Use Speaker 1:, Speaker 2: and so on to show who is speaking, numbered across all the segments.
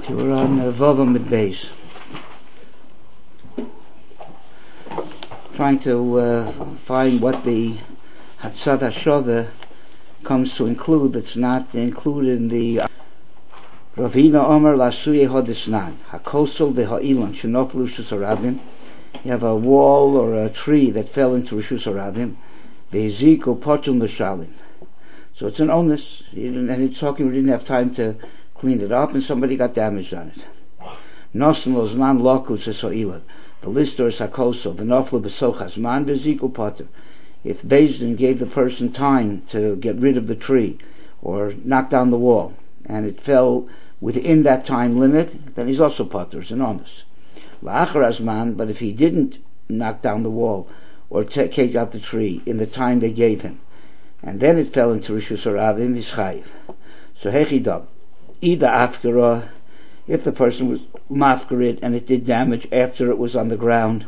Speaker 1: Okay, we're on Vava mit Beis. Trying to find what the Hatzad HaShoveh comes to include that's not included in the Ravina Omer Lasuye Hodesnan HaKosel VeHa'ilan Shenoflu Rishus Harabim. You have a wall or a tree that fell into Rishus Harabim. VeHezik U'Pochel Neshalim. So it's an onus, and it's talking, we didn't have time to clean it up, and somebody got damaged on it. Nosen lo zman lokus eso'ilan. The lister is hakosel. V'noflu b'sochas man v'ziku potter. If Beis Din gave the person time to get rid of the tree, or knock down the wall, and it fell within that time limit, then he's also potter, it's an onus. La'achar azman, but if he didn't knock down the wall, or take out the tree in the time they gave him, and then it fell into Rishus Harabim, he's chayiv. So hechidab. Ida afkara, if the person was mafkarid and it did damage after it was on the ground,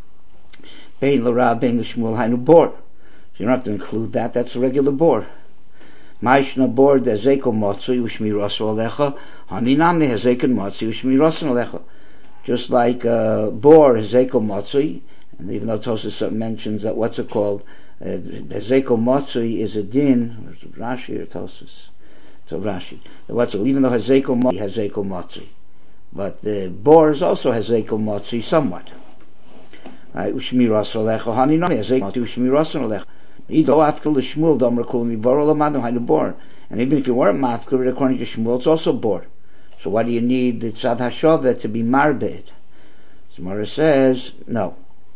Speaker 1: bein l'rab, bein l'shmuel, hainu bor. So you don't have to include that, that's a regular bor. Ma'ishna bor de zeko motzui u'shmirasu alecha, haninami hezekon motzui u'shmirasu alecha. Just like bor is zeko motzui, and even though Tosas mentions that, what's it called, Zeko Motzui is a din, Rashi or Tosas? So Rashi. Even though Hazeko Motzui has Zeko Motzui, but the bor is also has Zeko Motzui somewhat. Right? Ushmiras Olecha Haninami has Zeko Motzui Ushmiras Olecha. Ido after the Shmuel Domer Kulmi Bor Olamadu Hainu Bor. And even if you weren't mafkir, according to Shmuel, it's also bor. So why do you need the Tzad HaShoveh to be marbed? Gemara says no.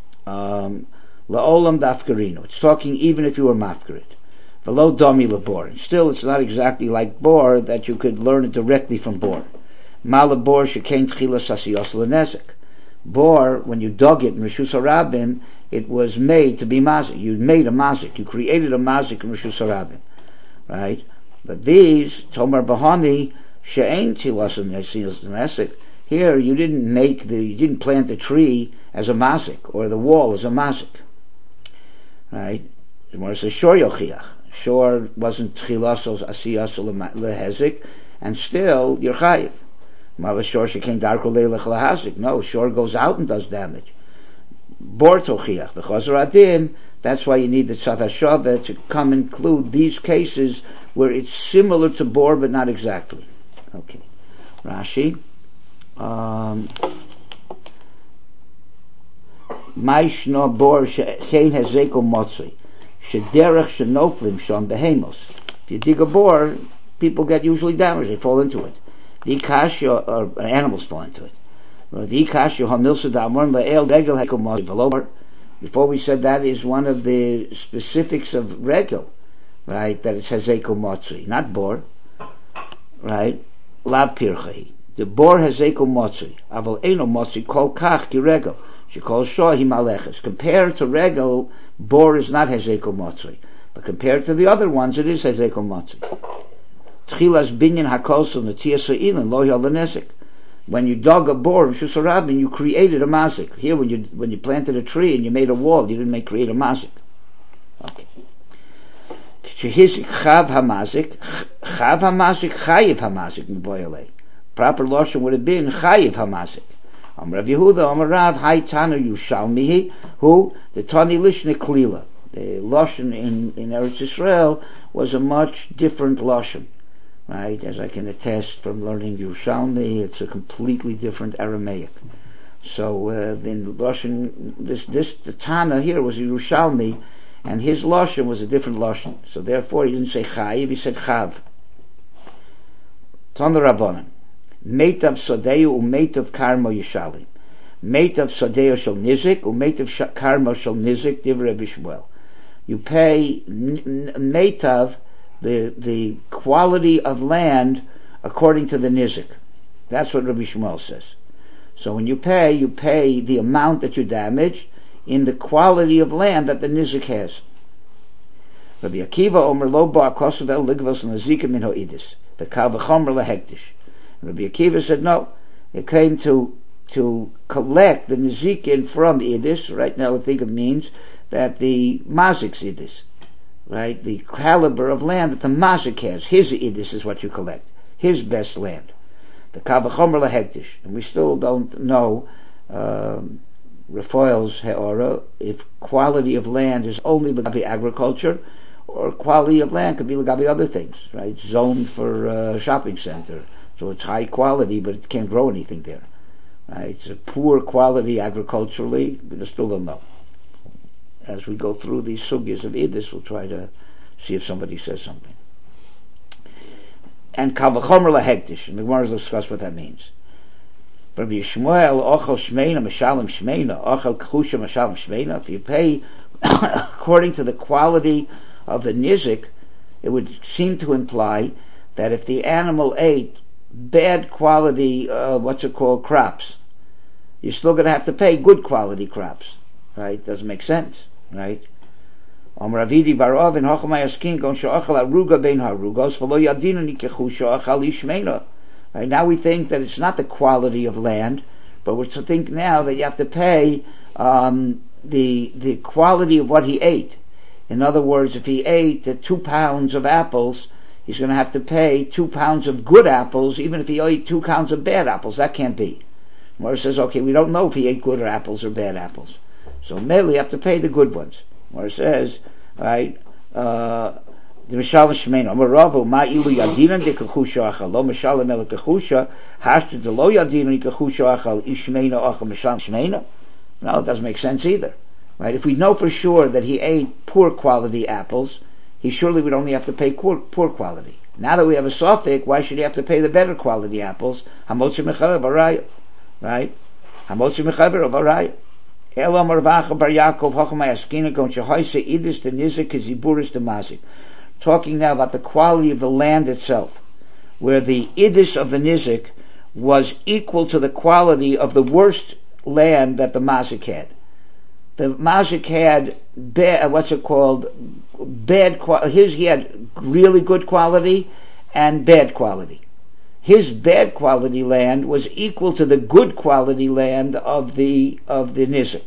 Speaker 1: La'olam dafkarino. It's talking even if you were mafkarit. V'lo domi labor. Still, it's not exactly like bor that you could learn it directly from bor. Ma labor shekain tchilas asiyos l'nezek. Bor, when you dug it in Rishus Harabim, it was made to be mazik. You made a mazik. You created a mazik in Rishus Harabim, right? But these tomar bahani she'ain tchilas asiyos l'nezek. Here, you didn't plant the tree as a mazik or the wall as a mazik. Right? The Gemara says, Shor yochiach. Shor wasn't tchilasos asiyas lehezik, and still you're chayiv. Mala shor shekain darko leilech lehazik. No, shor goes out and does damage. Bor tochiach. The Chazar Adin, that's why you need the Tzad HaShoveh to come include these cases where it's similar to bor but not exactly. Okay. Rashi. Maishno bor she'chein hezeko motzui shederech shenoflim shon behemos. If you dig a bor, people get usually damaged, they fall into it. The ikashyo, or animals fall into it. The ikashyo hamilsa damor le'el regel heko motzui. Before we said that is one of the specifics of regel, right? That it says hezeko motzui, not bor, right? Lab pirchei. The bor hezeko motzui, aval eno motzui kol kach ki regel. She calls Shah Himaleches. Compared to Regel, bor is not Hezeko Motzui. But compared to the other ones, it is Hezeko Motzui. Tchilas binyan hakosel netiya se'ilan lo yalanesik. When you dug a bor, Rishus Harabim, you created a mazik. Here, when you planted a tree and you made a wall, you didn't create a mazik. Okay. Shehizik chav hamazik chayiv hamazik m'boyalei. Proper lashon would have been chayiv hamazik. Rav Yehuda, Rav Hai Tanu Yushalmihi, who the Tani Lishne Klila. The lashon in Eretz Yisrael was a much different lashon, right? As I can attest from learning Yushalmi, it's a completely different Aramaic. So in lashon, the Tana here was a Yushalmi, and his lashon was a different lashon. So therefore, he didn't say Chayiv, he said Chav. Tana Rabbanan. Meitav Sadeu u'meitav Karmo Yishalim. Meitav Sadeu shel Nizik u'meitav Karmo shel Nizik divrei Bishmuel. You pay Meitav, the quality of land according to the Nizik. That's what Rabbi Shmuel says. So when you pay the amount that you damage in the quality of land that the Nizik has. Rabbi Akiva Omer Lo Ba'akosav El Ligvos Nazikim Min Ho'idis. The Kal V'chomer Lehektish. Rabbi Akiva said no. It came to collect the nizikin from idis. Right now, I think it means that the mazik's idis, right? The caliber of land that the mazik has. His idis is what you collect. His best land. The Kavachomer lahektish, and we still don't know, Raphael's Heora, if quality of land is only Lagabi agriculture, or quality of land could be Lagabi other things, right? Zoned for a shopping center, so it's high quality, but it can't grow anything there, right? It's a poor quality agriculturally, we still don't know. As we go through these sugyas of Idis, we'll try to see if somebody says something. And Kavachomer lahektish, and the Gemara will discuss what that means. Rabbi Yishmael, Ochel Shmeina, Mashalim Shmeina, Ochel Kchusha, Mashalim Shmeina. If you pay according to the quality of the nizik, it would seem to imply that if the animal ate bad quality, crops, you're still going to have to pay good quality crops, right? Doesn't make sense, right? Ravidi Barov and Hochamay Askin Gon Sha'achal Aruga Bein Harugos V'lo Yadinani Kechusha Achal Ishmeina. Right, now we think that it's not the quality of land, but we're to think now that you have to pay the quality of what he ate. In other words, if he ate 2 pounds of apples, he's going to have to pay 2 pounds of good apples, even if he ate 2 pounds of bad apples. That can't be. Mora says, okay, we don't know if he ate good apples or bad apples, so mainly you have to pay the good ones. Mora says, right, the Mishalim Shmeina, Amar Ravu, Ma ilu yadinan de kechusha achal, lo Mishalim el kechusha, hashtu de lo yadinan de kechusha achal, ishmeina achal Mishalim Shmeina. No, it doesn't make sense either. Right? If we know for sure that he ate poor quality apples, he surely would only have to pay poor quality. Now that we have a sofik, why should he have to pay the better quality apples? Hamotzi mechaber baraya. Right? Hamotzi mechaber baraya. Ela marvacha bar Yaakov, hochamay askina, gon shehoise idis de nizik kiziburis de mazik. Talking now about the quality of the land itself, where the idis of the nizik was equal to the quality of the worst land that the mazik had. The mazik had bad quality. He had really good quality and bad quality. His bad quality land was equal to the good quality land of the nizik.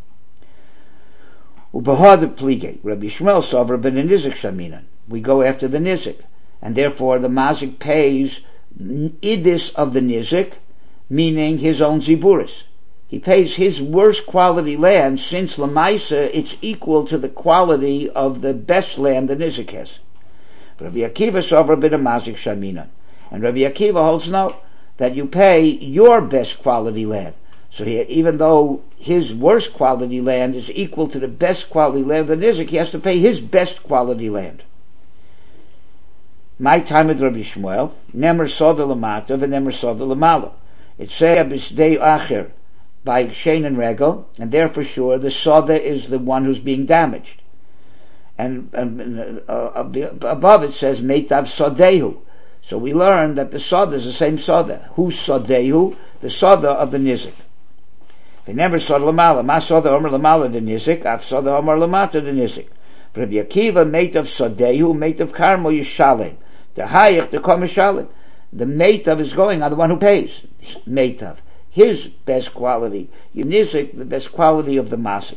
Speaker 1: Ubahad plige, Rabbi Shmuel Sover ben nizik shaminan. We go after the nizik, and therefore the mazik pays idis of the nizik, meaning his own ziburis. He pays his worst quality land, since lamaisa it's equal to the quality of the best land the nizik has. Rabbi Akiva Sover ben mazik shaminan, and Rabbi Akiva holds no, that you pay your best quality land. So even though his worst quality land is equal to the best quality land of the nizik, he has to pay his best quality land. My time with Rabbi Shmuel, Nemer Soda Lamata, and Nemer Soda Lamala. It says Bisdei Acher by Shein and Regel, and there for sure the Soda is the one who's being damaged. And above it says Meitav Sodehu. So we learn that the Soda is the same Soda. Who's Sodehu? The Soda of the nizik. They never Soda Lamala. Ma Soda Omer Lamala the nizik, Av Soda Omer Lamata the nizik. Rabbi Akiva, Meitav Sodehu, Meitav Karmo Yishalem. The Hayach, the Komishalim. The Meitav is going on the one who pays. Meitav. His best quality. Yunizik, the best quality of the Masik.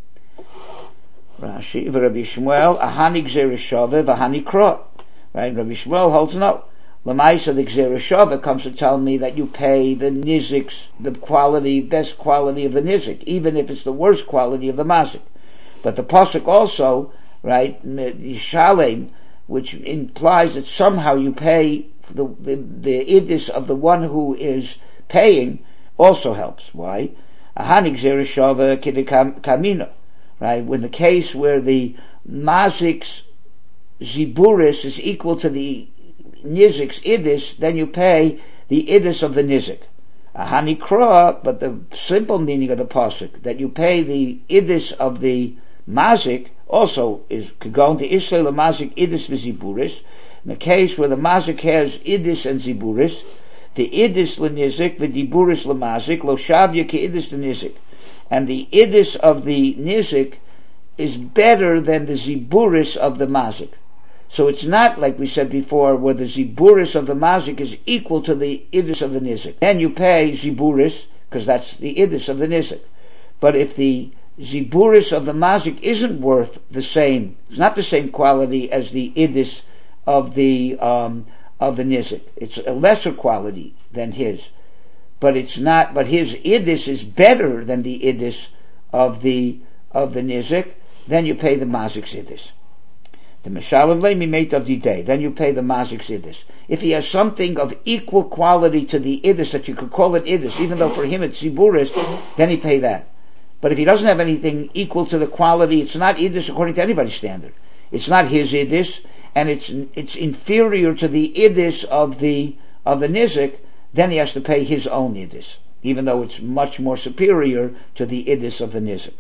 Speaker 1: Rashi, Rabbi Shmuel, Ahani Gzereshove, Ahani Kro. Right? Rabbi Shmuel holds no. Lamaisa, the Gzereshove comes to tell me that you pay the Niziks, the quality, best quality of the Nizik, even if it's the worst quality of the Masik. But the Pasuk also, right, Yishalem, which implies that somehow you pay the idis of the one who is paying, also helps. Why? Ahanik Zereshava Kamina. Right? When the case where the Mazik's Ziburis is equal to the Nizik's idis, then you pay the idis of the Nizik. Ahani Kra, but the simple meaning of the Pasuk, that you pay the idis of the Mazik, also could go into Israel the Mazik idis v'ziburis. In the case where the Mazik has idis and ziburis, the idis l'nizik v'diburis l'mazik lo shavya ki idis l'nizik, and the idis of the nizik is better than the ziburis of the mazik. So it's not like we said before, where the ziburis of the mazik is equal to the idis of the nizik. Then you pay ziburis because that's the idis of the nizik. But if the ziburis of the mazik isn't worth the same, it's not the same quality as the idis of the of the nizik. It's a lesser quality than his, but it's not. But his idis is better than the idis of the nizik. Then you pay the mazik's idis. The meshalim lemi mate of the day. Then you pay the mazik's idis. If he has something of equal quality to the idis that you could call it idis, even though for him it's ziburis, then he pay that. But if he doesn't have anything equal to the quality, it's not idis according to anybody's standard. It's not his idis, and it's inferior to the idis of the nizik. Then he has to pay his own idis, even though it's much more superior to the idis of the nizik.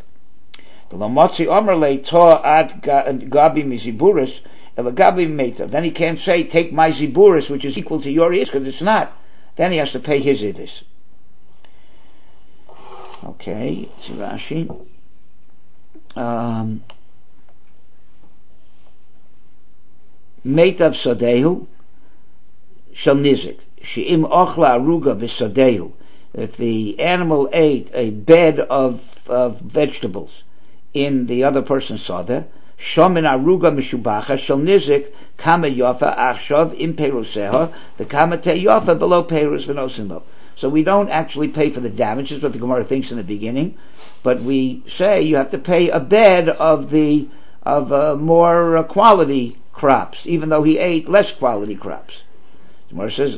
Speaker 1: Then he can't say, take my ziburis, which is equal to your idis, because it's not. Then he has to pay his idis. Okay, it's Rashi. Meitav sadehu shel nizik. She'im ochla aruga v'sadehu. If the animal ate a bed of vegetables in the other person's sada, shomin aruga mishubacha shel nizik kama yofa achshav im peruseha the kama te yofa below perus v'nosin lo. So we don't actually pay for the damage. Is what the Gemara thinks in the beginning, but we say you have to pay a bed of more quality crops, even though he ate less quality crops. The Gemara says,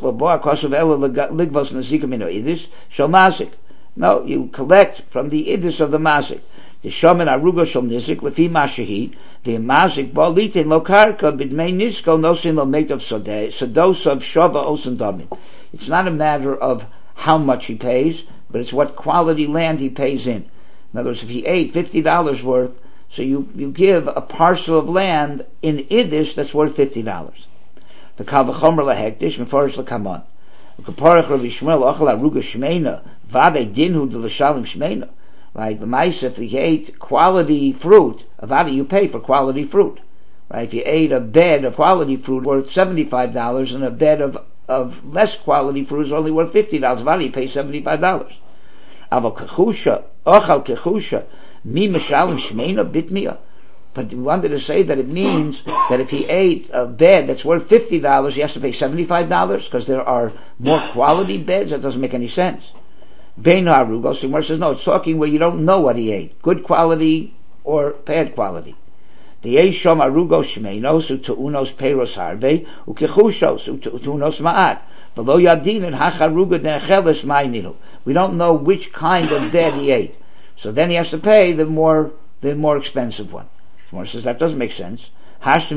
Speaker 1: no, you collect from the idis of the mazik. The shaman aruga shel nizik lefi mashahi the mazik balitin lo karka b'dmei nisko nosin lo meit of sados of shava osen damin. It's not a matter of how much he pays, but it's what quality land he pays in. In other words, if he ate $50 worth, so you give a parcel of land in idis that's worth $50. The kal v'chomer lahektish mefarish l'kamon. Kaparach Rabbi Shmuel ochel aruga shmeina vade dinhu de l'shalim shmeina. Like the mice, if he ate quality fruit, vade you pay for quality fruit. Right? If you ate a bed of quality fruit worth $75 and a bed of less quality fruit is only worth $50, vade you pay $75. Aval kechusha ochal kechusha mi meshalim shmeina bitmia. But we wanted to say that it means that if he ate a bed that's worth $50, he has to pay $75 because there are more quality beds. That doesn't make any sense. Bein ha'arugos, the Gemara says no. It's talking where you don't know what he ate, good quality or bad quality. The Eishom arugos shmeinos u'tu'unos peiros harve u'kechushos u'tu'unos ma'at. Below yadin and hacharuga de'echeles ma'inilu. We don't know which kind of bed he ate, so then he has to pay the more expensive one. Gemara says that doesn't make sense. You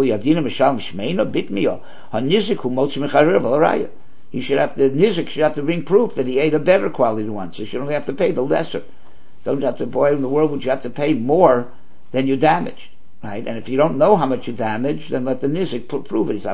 Speaker 1: should have the nizik should have to bring proof that he ate a better quality one, so you should only have to pay the lesser. Don't have to, boy, in the world would you have to pay more than you damaged, right? And if you don't know how much you damaged, then let the nizik prove it.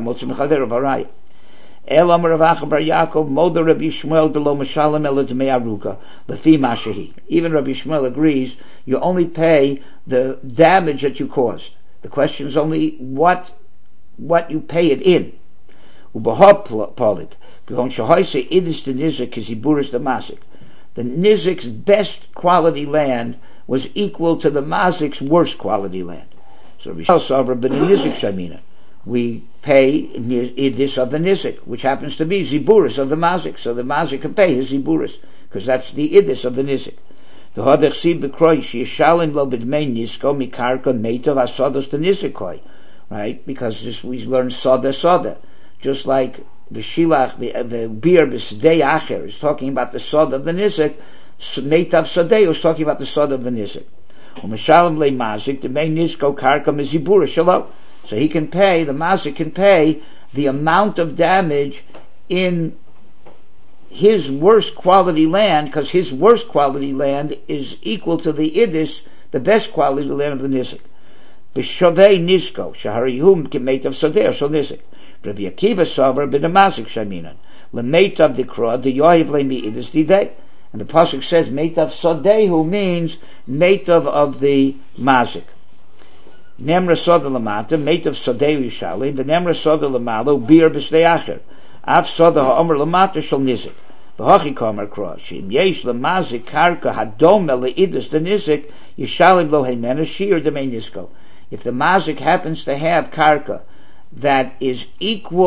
Speaker 1: El Amar Rav Acha bar Yaakov Moda Rabbi Shmuel de lo Mashalem ela Dmei Aruga lefi mashahi. Even Rabbi Shmuel agrees you only pay the damage that you caused. The question is only what you pay it in. Ubahop polit b'hon shahoise idis the nizik kiziburis the mazik. The nizik's best quality land was equal to the mazik's worst quality land. So Rabbi Shmuel saw but the nizik shamina. We pay idis of the nizik, which happens to be ziburis of the mazik. So the mazik can pay his ziburis, because that's the idis of the nizik. The hodech si b'kroi sheyishalim lo b'dmei nisko mikarka meitav asodos the nizikoi, right? Because we learn soda, just like the shilach, the beer b'sdei acher is talking about the sod of the nizik. Meitav sodei is talking about the sod of the nizik. U'mishalim le mazik b'dmei nisko karka miziburis shalom. So he can pay, the mazik can pay the amount of damage in his worst quality land, because his worst quality land is equal to the idis, the best quality land of the nizik. B'shavei nisko, shaharihum k'meitav sadeh, so nizik. Rabbi Akiva savar b'damazik shaminan. L'meitav dikra, the yohiv le'mi idis didei. And the pasuk says, meitav sadehu means meitav of the mazik. Nemra soda lamata, meitav sadeu yishali, the nemra soda lamalo, beer b'sdei acher. Af soda ha'omer lamata shal nizik. V'hachi kamer kra, she'im yesh lamazik karka hadome le'idus the nizik, yishali lo heimena shir demei nisko. If the mazik happens to have karka that is equal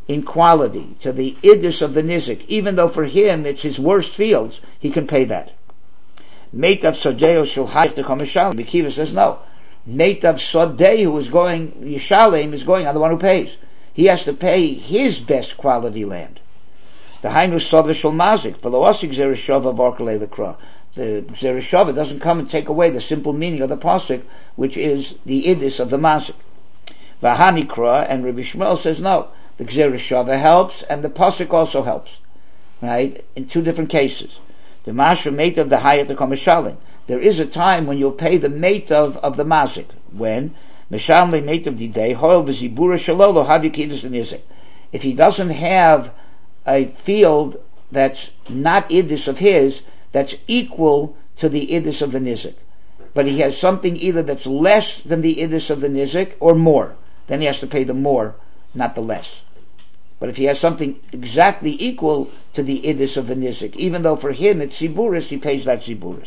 Speaker 1: in quality to the idus of the nizik, even though for him it's his worst fields, he can pay that. Meitav Sodeo Shulhayich to Komishalim. Bikiva says no. Meitav Sodei, who is going, Yishalem, is going on the one who pays. He has to pay his best quality land. The Hainu Sodeh Shul Mazik, Velosik Zereshova Vorkalei Lekra. The Zereshova doesn't come and take away the simple meaning of the pasuk, which is the idus of the Mazik. Vahanikra, and Rabbi Shmuel says no. The Zereshova helps, and the pasuk also helps. Right? In two different cases. The Mashra Meitav the Hayat the Komishalim. There is a time when you'll pay the Meitav of the Mazik. When? Meshalme Meitav Didei, Hoil V'Zibura Shalolo Hadikidus and Izik. If he doesn't have a field that's not idus of his, that's equal to the idus of the nizik, but he has something either that's less than the idus of the nizik or more, then he has to pay the more, not the less. But if he has something exactly equal to the idus of the nizik, even though for him it's ziburis, he pays that ziburis.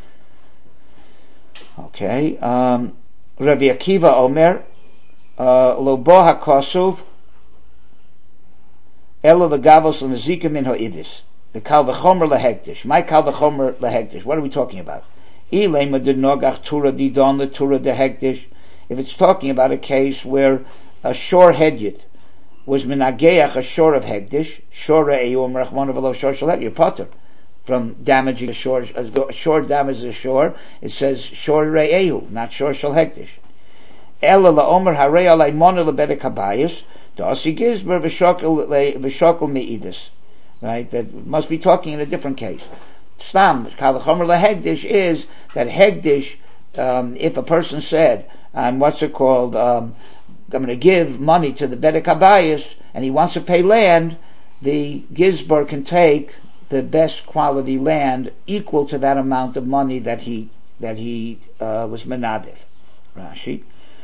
Speaker 1: Okay. Rabbi Akiva Omer, lo bo hakasuv elo legavos l'nezikim min ha'idus. The kal v'chomer lehektish. My kal v'chomer lehektish. What are we talking about? Ilema de nogach tura didon le tura de hektish. If it's talking about a case where a shor hedyet was menageach a shor of hektish, shor re'eyu merachmona v'lo shor shalet, you're potter from damaging a shor. A shor damages a shor. It says shor re'eyu, not shor shal hektish. Ela la'omer harei alay mona lebedek habayis, da'asi gizber v'shokel me'idus. Right? That must be talking in a different case. Stam, kal v'chomer lehegdish is that hegdish, if a person said, I'm going to give money to the Bedek Habayis, and he wants to pay land, the Gizbar can take the best quality land equal to that amount of money that he was menadif. Rashi.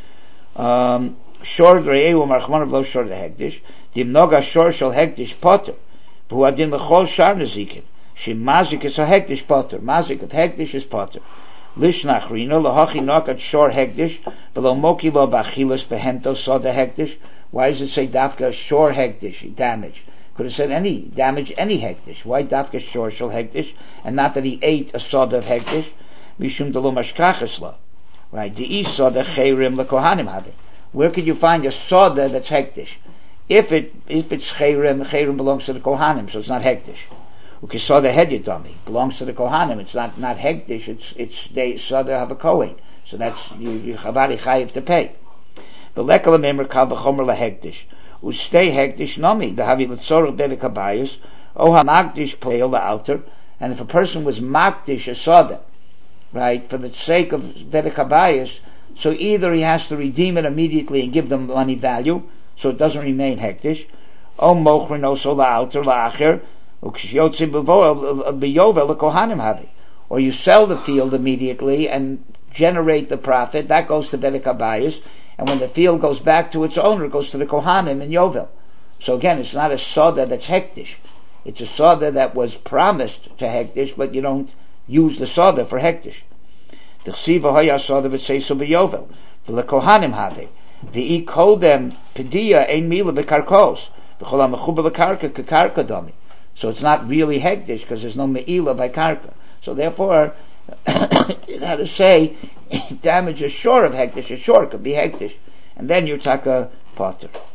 Speaker 1: Shor re'ehu marchmanav lo shor lehegdish, dimnoga shor shel hegdish potter. V'huadin l'chol shar nezikim. She mazik is a hektish potter. Mazik of hektish is potter. Lishnach rino lahachi nokat shor hektish below moki lo bachilas behento soda hektish. Why does it say dafka shor hektish? Damage. Could have said any damage, any hektish. Why dafka shor shel hektish and not that he ate a soda of hektish? Mishum delo mashkachasla. Right? The soda chayrim lekohanim have it. Where could you find a soda that's hektish? If it's chayrim belongs to the kohanim, so it's not hektish. Ukisoda hedyatami belongs to the kohanim. It's not hektish. It's they soda have a kohen. So that's you chavari chayiv to pay. The lekala memer kal v'chomer lahektish. Ustay hektish nami dahavi l'tzorach bedek habayis o hamagdish pleil la'alter. And if a person was magdish a soda, right, for the sake of bedek habayis, so either he has to redeem it immediately and give them money value, so it doesn't remain hektish. O mochrin oso la'alter la'acher. Or you sell the field immediately and generate the profit. That goes to Bedek Habayis, and when the field goes back to its owner, it goes to the Kohanim in Yovel. So again, it's not a soda that's hektish. It's a soda that was promised to hektish, but you don't use the soda for hektish. The chsiva hoya soda v'seiso b'Yovel. The Kohanim have it. The ikodem pediya ein mila b'karkos. The cholam mechuba l'karka k'karka domi. So it's not really hektish because there's no me'ila by karka. So therefore, you had to say, damage is short of hektish, a short could be hektish. And then you taka potter.